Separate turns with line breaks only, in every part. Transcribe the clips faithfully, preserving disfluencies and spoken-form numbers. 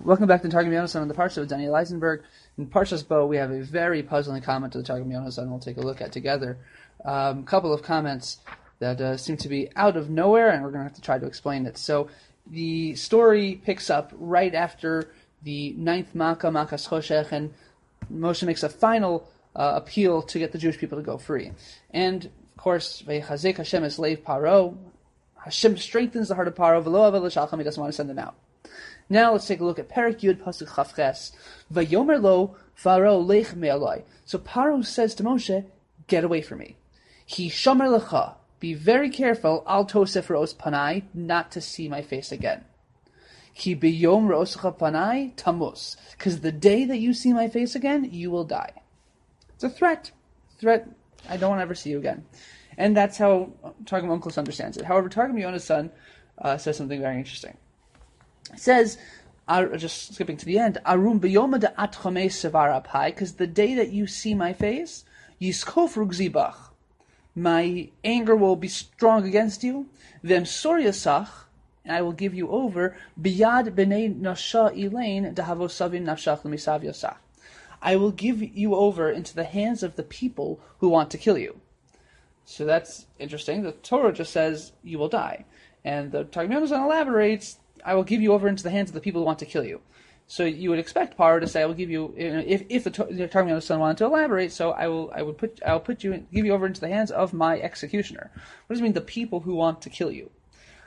Welcome back to Targum Yonasan on the Parsha of Daniel Eisenberg. In Parshas Bo, we have a very puzzling comment to the Targum Yonasan we'll take a look at together. A um, couple of comments that uh, seem to be out of nowhere, and we're going to have to try to explain it. So the story picks up right after the ninth Makkah, Makkah's Choshech, and Moshe makes a final uh, appeal to get the Jewish people to go free. And, of course, Vaychazek Hashem es leiv Paro. Hashem strengthens the heart of Paro, v'lo avel l'shalcham, he doesn't want to send them out. Now let's take a look at Perek Yud Pasuk Chavches. Vayomer lo Pharaoh lech me'aloi. So Paro says to Moshe, "Get away from me." He shomer lecha. Be very careful. Al tosef ro'os panai, not to see my face again. Ki biyom ro'oscha panai tamus. Because the day that you see my face again, you will die. It's a threat. Threat. I don't want to ever see you again. And that's how Targum Onkelos understands it. However, Targum Yonasan uh, says something very interesting. It says, uh, just skipping to the end, Arum b'yoma de atchome sevar apai, because the day that you see my face, yiskof rugzibach, my anger will be strong against you, v'em soryasach, and I will give you over, biyad b'nei nasha ilain dehavosavim nafshach l'misav yosach. I will give you over into the hands of the people who want to kill you. So that's interesting. The Torah just says, you will die. And the Targum Yonasan elaborates, I will give you over into the hands of the people who want to kill you. So you would expect Paro to say, I will give you, if if the Targum Yonasan wanted to elaborate, so I will I would put I will put you give you over into the hands of my executioner. What does it mean, the people who want to kill you?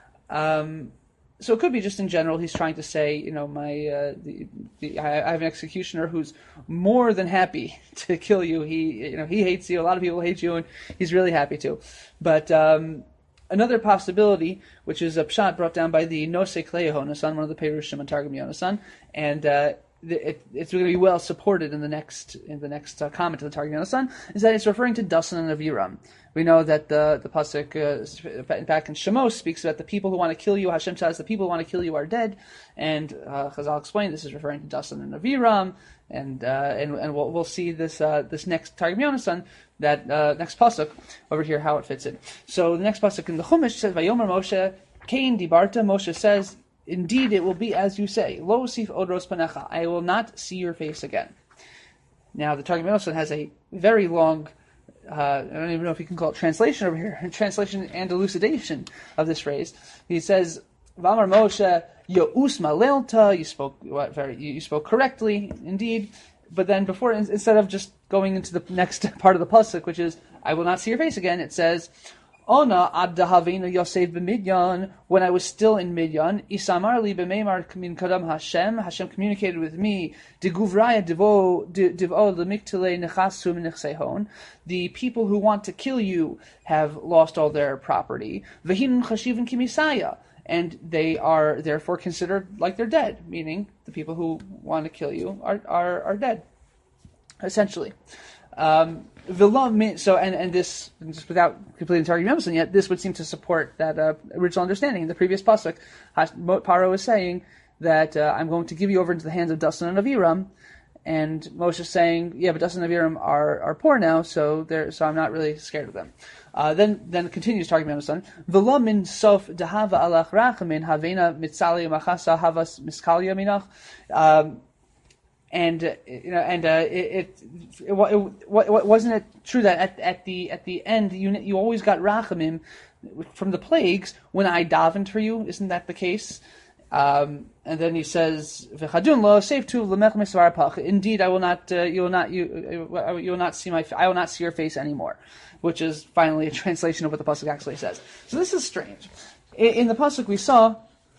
Um, so it could be just in general, he's trying to say, you know, my uh, the, the, I have an executioner who's more than happy to kill you. He you know he hates you. A lot of people hate you, and he's really happy to. But um, another possibility, which is a pshat brought down by the Nosei Klei Yonasan, one of the Perushim on Targum Yonasan, and uh, it, it's going to be well supported in the next in the next uh, comment to the Targum Yonasan, is that it's referring to Dasan and Aviram. We know that the the pasuk uh, back in Shemos speaks about the people who want to kill you. Hashem says the people who want to kill you are dead, and uh, Chazal explained this is referring to Dasan and Aviram, and uh, and and we'll, we'll see this uh, this next Targum Yonasan, that uh, next pasuk over here, how it fits in. So the next pasuk in the Chumash says, "Vayomer Moshe Kain Dibarta." Moshe says, "Indeed, it will be as you say. Lo sif odros panecha. I will not see your face again." Now the Targum Yonasan has a very long, Uh, I don't even know if you can call it translation over here, translation and elucidation of this phrase. He says, "V'amar Moshe, Yo'us malelta." You spoke what, very, you spoke correctly, indeed. But then before, instead of just going into the next part of the pasuk, which is, "I will not see your face again," it says, "Ona ad dahavina Yosef b'Midyan." When I was still in Midyan, Isamar li b'meimar min kadam Hashem. Hashem communicated with me. Deguvraya divo divo lemiktele nechasu nechsehon. The people who want to kill you have lost all their property. V'hin chashivin kimisaya, and they are therefore considered like they're dead. Meaning, the people who want to kill you are are, are dead, essentially. Um, So, and, and this, just without completing Targum Yonasan yet, this would seem to support that uh, original understanding. In the previous pasuk, Paro is saying that uh, I'm going to give you over into the hands of Dasan and Aviram, and Moshe is saying, yeah, but Dasan and Aviram are, are poor now, so they're, so I'm not really scared of them. Uh, then, then continues Targum Yonasan. V'lo min sof dahava alach rachamin havena mitzali machasa havas miskalya minach. Um, And uh, you know, and uh, it, it, it, it, it wasn't it true that at at the at the end you you always got rachamim from the plagues when I davened for you? Isn't that the case? Um, and then he says, "V'chadun lo save tu l'mech misvar pach." Indeed, I will not. Uh, you will not. You you will not see my. I will not see your face anymore, which is finally a translation of what the pasuk actually says. So this is strange. In, in the pasuk we saw,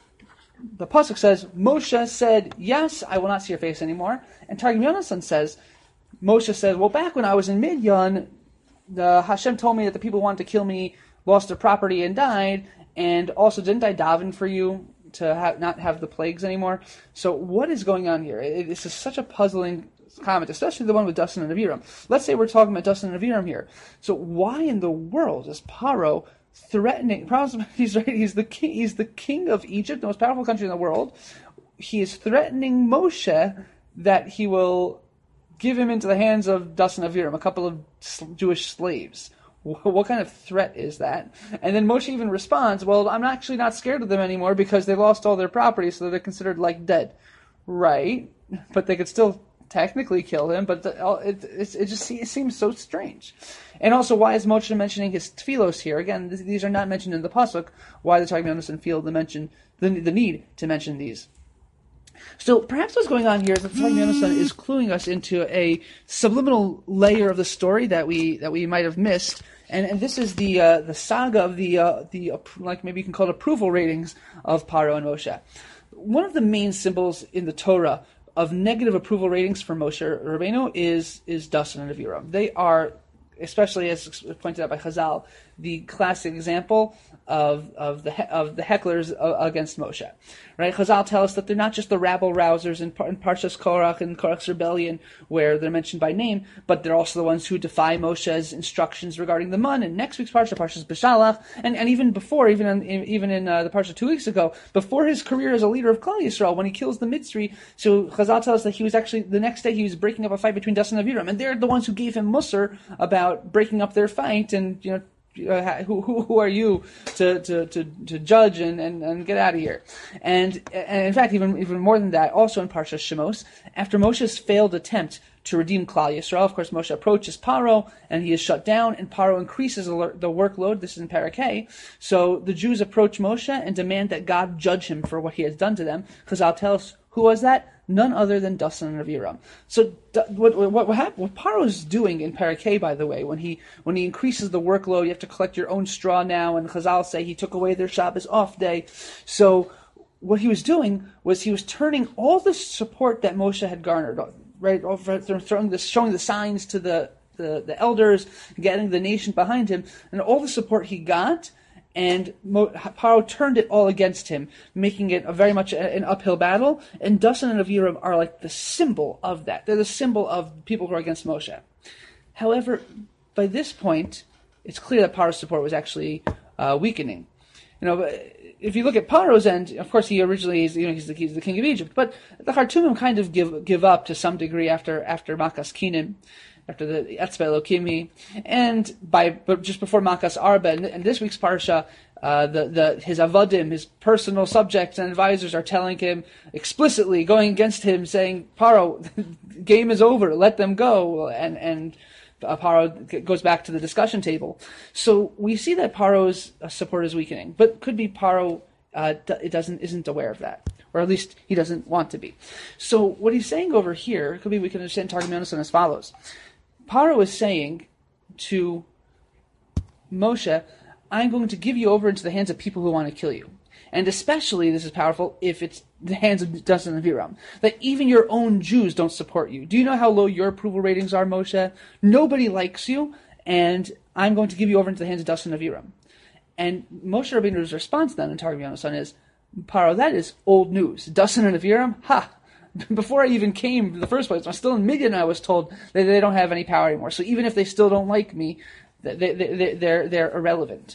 the pasuk says, Moshe said, yes, I will not see your face anymore. And Targum Yonasan says, Moshe said, well, back when I was in Midyan, the Hashem told me that the people who wanted to kill me lost their property and died, and also didn't I daven for you to ha- not have the plagues anymore? So what is going on here? It, this is such a puzzling comment, especially the one with Dasan and Aviram. Let's say we're talking about Dasan and Aviram here. So why in the world is Paro threatening? He's right. He's the king. He's the king of Egypt, the most powerful country in the world. He is threatening Moshe that he will give him into the hands of Dasan and Aviram, a couple of Jewish slaves. What kind of threat is that? And then Moshe even responds, "Well, I'm actually not scared of them anymore because they lost all their property, so they're considered like dead." right? But they could still technically kill him, but the, it, it, it just it seems so strange. And also, why is Moshe mentioning his tefillos here? Again, th- these are not mentioned in the pasuk. Why the Targum Yonasan feel the mention the, the need to mention these? So perhaps what's going on here is that the Targum Yonasan is cluing us into a subliminal layer of the story that we that we might have missed. And, and this is the uh, the saga of the uh, the uh, like maybe you can call it approval ratings of Paro and Moshe. One of the main symbols in the Torah of negative approval ratings for Moshe Rabbeinu is is Dasan and Aviram. They are, especially as pointed out by Chazal, the classic example of of the of the hecklers against Moshe. Right? Chazal tell us that they're not just the rabble rousers in, in Parshas Korach and Korach's rebellion, where they're mentioned by name, but they're also the ones who defy Moshe's instructions regarding the mun. And next week's Parsha, Parshas Beshalach, and, and even before, even in, even in uh, the Parsha two weeks ago, before his career as a leader of Klal Yisrael, when he kills the Mitzri, so Chazal tells us that he was actually, the next day he was breaking up a fight between Dasan and Aviram, and they're the ones who gave him Musar about breaking up their fight, and, you know, Uh, who, who who are you to to to, to judge and, and, and get out of here? And and in fact, even even more than that, also in Parshas Shemos, after Moshe's failed attempt to redeem Klal Yisrael, of course, Moshe approaches Paro and he is shut down, and Paro increases the workload. This is in Parak Hay. So the Jews approach Moshe and demand that God judge him for what he has done to them. Chazal tell us, who was that? None other than Dasan and Aviram. So what what what, happened, what Paro is doing in Parak Hay, by the way, when he when he increases the workload, you have to collect your own straw now, and Chazal say he took away their Shabbos off day. So what he was doing was he was turning all the support that Moshe had garnered, right, throwing the, showing the signs to the, the, the elders, getting the nation behind him, and all the support he got, and Mo, Paro turned it all against him, making it a very much a, an uphill battle. And Dasan and Aviram are like the symbol of that. They're the symbol of people who are against Moshe. However, by this point, it's clear that Paro's support was actually uh, weakening. You know, if you look at Paro's end, of course, he originally is, you know, he's the, he's the king of Egypt, but the Khartoumim kind of give give up to some degree after after Makas Kinim, after the Etzbe Elokimi, and by but just before Makas Arba, and, and this week's parsha, uh, the the his avodim, his personal subjects and advisors are telling him explicitly, going against him, saying, Paro, game is over, let them go, and and. Uh, Paro goes back to the discussion table. So we see that Paro's uh, support is weakening, but could be Paro uh, d- it doesn't isn't aware of that, or at least he doesn't want to be. So what he's saying over here, could be we can understand Targum Yonasan as follows. Paro is saying to Moshe, I'm going to give you over into the hands of people who want to kill you. And especially, this is powerful, if it's the hands of Dasan and Aviram. That even your own Jews don't support you. Do you know how low your approval ratings are, Moshe? Nobody likes you, and I'm going to give you over into the hands of Dasan and Aviram. And Moshe Rabbeinu's response then in Targum Yonasan is, Paro, that is old news. Dasan and Aviram? Ha! Before I even came to the first place, I was still in Midian, I was told that they don't have any power anymore. So even if they still don't like me, they, they, they, they're, they're irrelevant.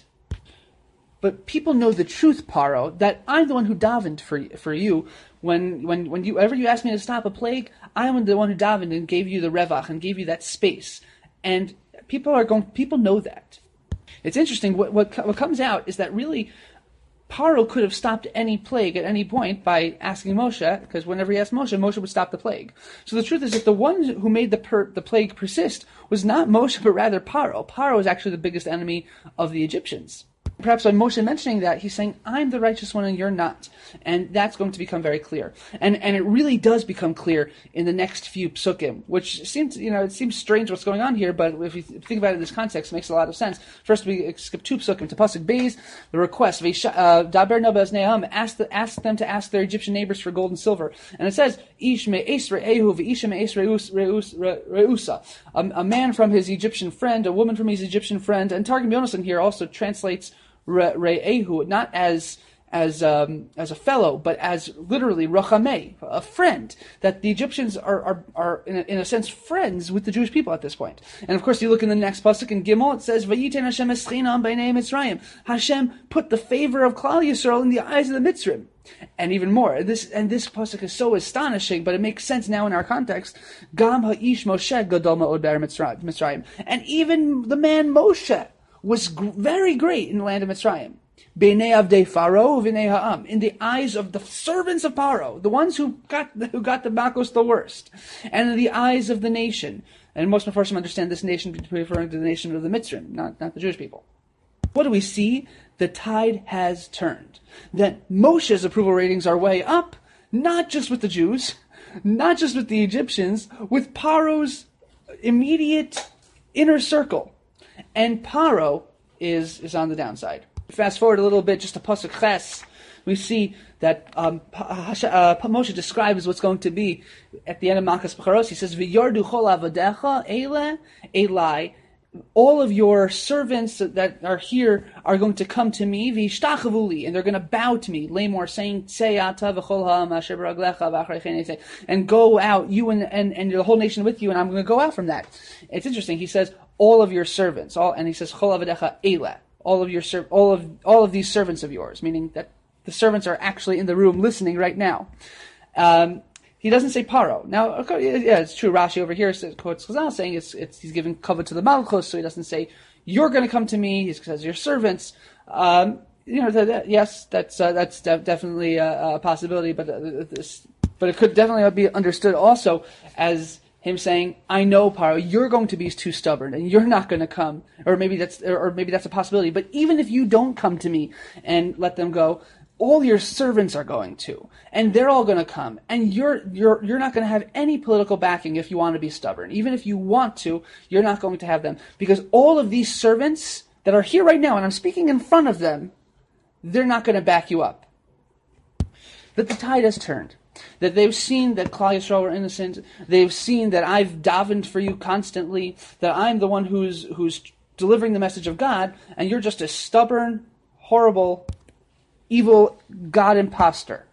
But people know the truth, Paro, that I'm the one who davened for for you. When when when you ever you asked me to stop a plague, I'm the one who davened and gave you the revach and gave you that space. And people are going. People know that. It's interesting. What what what comes out is that really, Paro could have stopped any plague at any point by asking Moshe, because whenever he asked Moshe, Moshe would stop the plague. So the truth is that the one who made the per, the plague persist was not Moshe, but rather Paro. Paro is actually the biggest enemy of the Egyptians. Perhaps by Moshe mentioning that, he's saying, I'm the righteous one and you're not. And that's going to become very clear. And and it really does become clear in the next few psukim, which seems, you know, it seems strange what's going on here, but if you think about it in this context, it makes a lot of sense. First, we skip two psukim to Pasuk Beis, the request, Daber no be'ozneihem, ask ask them to ask their Egyptian neighbors for gold and silver. And it says, Ish me'es re'ehu v'isha me'es re'usa. A man from his Egyptian friend, a woman from his Egyptian friend. And Targum Yonasan here also translates Re'ehu, not as as um, as a fellow, but as literally rachamei, a friend. That the Egyptians are are, are in, a, in a sense friends with the Jewish people at this point. And of course, you look in the next pasuk in Gimel, it says, "Vayiten Hashem eschina b'nei Mitzrayim." Hashem put the favor of Klal Yisrael in the eyes of the Mitzrim. And even more, this and this pasuk is so astonishing, but it makes sense now in our context. Gam ha'ish Moshe gadol ma'od ber Mitzrayim, and even the man Moshe was g- very great in the land of Mitzrayim. B'nei avdei Pharaoh v'nei ha'am, in the eyes of the servants of Pharaoh, the ones who got who got the Makos the worst, and in the eyes of the nation. And most of us understand this nation to be referring to the nation of the Mitzrayim, not, not the Jewish people. What do we see? The tide has turned. That Moshe's approval ratings are way up, not just with the Jews, not just with the Egyptians, with Paro's immediate inner circle. And Paro is, is on the downside. Fast forward a little bit, just to Pasuk Ches, we see that um, uh, Moshe describes what's going to be at the end of Makas Becharos. He says, "V'yardu chol avadecha eile elai." All of your servants that are here are going to come to me, v'yishtachavuli, and they're going to bow to me. Lamor saying, "Tzeyata v'chol ha'am asher b'raglecha v'achrei," and go out, you and, and and the whole nation with you, and I'm going to go out from that. It's interesting. He says, "All of your servants," all, and he says, "Chol avadecha eile." All of your ser- all of all of these servants of yours, meaning that the servants are actually in the room listening right now. Um, he doesn't say Paro. Now, okay, yeah, it's true. Rashi over here says, quotes Chazal saying it's, it's he's giving cover to the Malchus, so he doesn't say you're going to come to me. He says your servants. Um, you know, that, that, yes, that's uh, that's de- definitely a, a possibility, but uh, this, but it could definitely be understood also as him saying, "I know, Paro, you're going to be too stubborn, and you're not going to come." Or maybe that's, or maybe that's a possibility. But even if you don't come to me and let them go, all your servants are going to, and they're all going to come, and you're you're you're not going to have any political backing if you want to be stubborn. Even if you want to, you're not going to have them, because all of these servants that are here right now, and I'm speaking in front of them, they're not going to back you up. That the tide has turned. That they've seen that Klal Yisrael were innocent. They've seen that I've davened for you constantly. That I'm the one who's who's delivering the message of God, and you're just a stubborn, horrible, evil God imposter.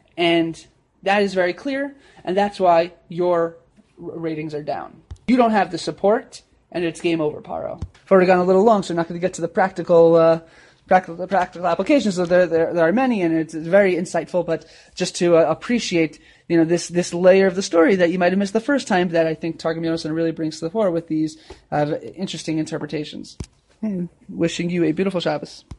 And that is very clear, and that's why your ratings are down. You don't have the support, and it's game over, Paro. I've already gone a little long, so I'm not going to get to the practical uh, practical practical applications. So there, there there are many, and it's very insightful. But just to uh, appreciate, you know, this this layer of the story that you might have missed the first time, that I think Targum Yonasan really brings to the fore with these uh, interesting interpretations. And wishing you a beautiful Shabbos.